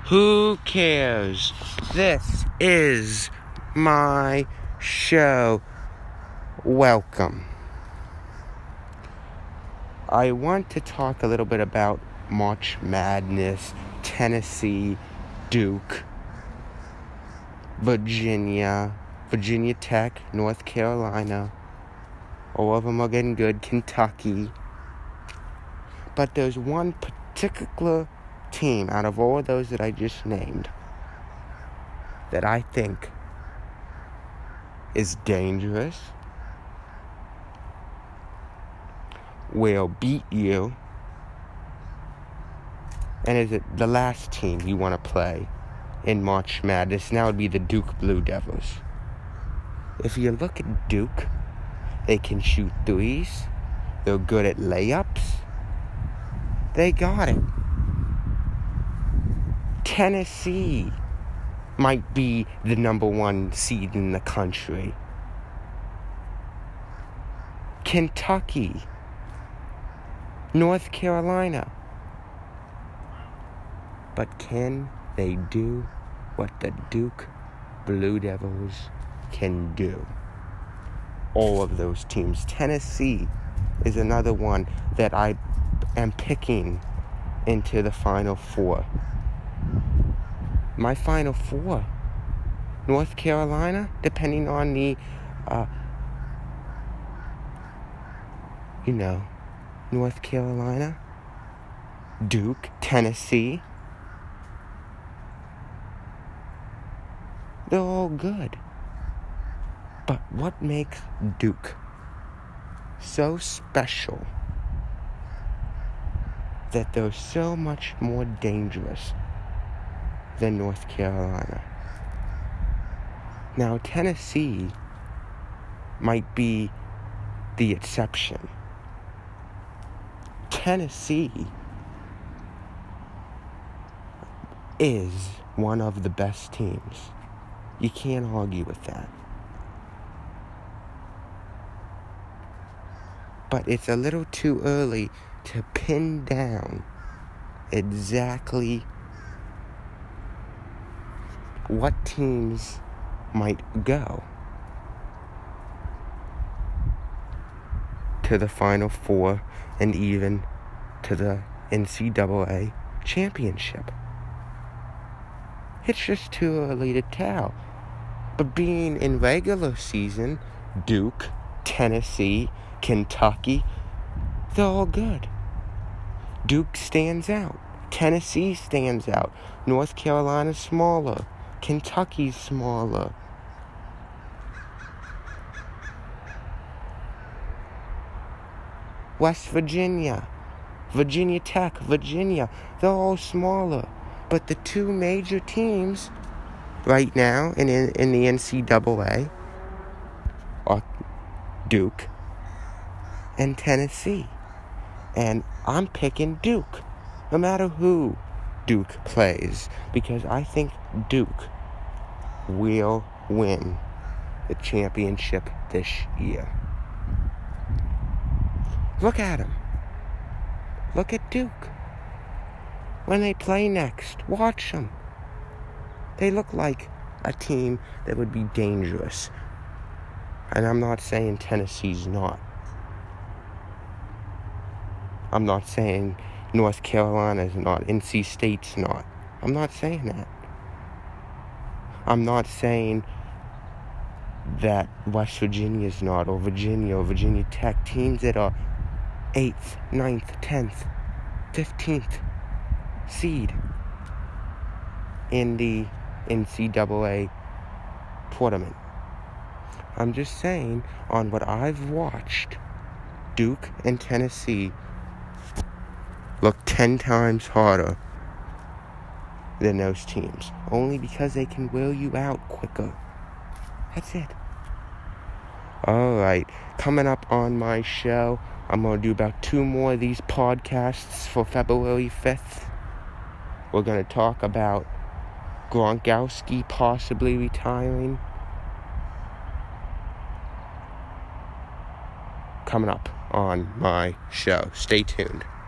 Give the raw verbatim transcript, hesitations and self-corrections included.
Who cares? This is my show. Welcome. I want to talk a little bit about March Madness, Tennessee, Duke, Virginia, Virginia Tech, North Carolina. All of them are getting good. Kentucky. But there's one particular team out of all those that I just named that I think is dangerous, will beat you, and is it the last team you want to play in March Madness? Now would be the Duke Blue Devils. If you look at Duke, they can shoot threes. They're good at layups. They got it. Tennessee might be the number one seed in the country. Kentucky, North Carolina. But can they do what the Duke Blue Devils can do? All of those teams. Tennessee is another one that I am picking into the Final Four. My Final Four, North Carolina, depending on the, uh, you know, North Carolina, Duke, Tennessee, they're all good. But what makes Duke so special that they're so much more dangerous than North Carolina? Now, Tennessee might be the exception. Tennessee is one of the best teams. You can't argue with that. But it's a little too early to pin down exactly what teams might go to the Final Four and even to the N C double A championship. It's just too early to tell. But being in regular season, Duke, Tennessee, Kentucky, they're all good. Duke stands out. Tennessee stands out. North Carolina's smaller. Kentucky's smaller. West Virginia, Virginia Tech, Virginia, they're all smaller. But the two major teams right now in, in, in the N C double A are Duke and Tennessee. And I'm picking Duke, no matter who Duke plays, because I think Duke will win the championship this year. Look at them. Look at Duke. When they play next, watch them. They look like a team that would be dangerous. And I'm not saying Tennessee's not. I'm not saying North Carolina's not. N C State's not. I'm not saying that. I'm not saying that West Virginia's not, or Virginia, or Virginia Tech. Teams that are eighth, ninth, tenth, fifteenth seed in the N C double A tournament. I'm just saying, on what I've watched, Duke and Tennessee look ten times harder than those teams. Only because they can wear you out quicker. That's it. Alright, coming up on my show, I'm going to do about two more of these podcasts for February fifth. We're going to talk about Gronkowski possibly retiring. Coming up on my show. Stay tuned.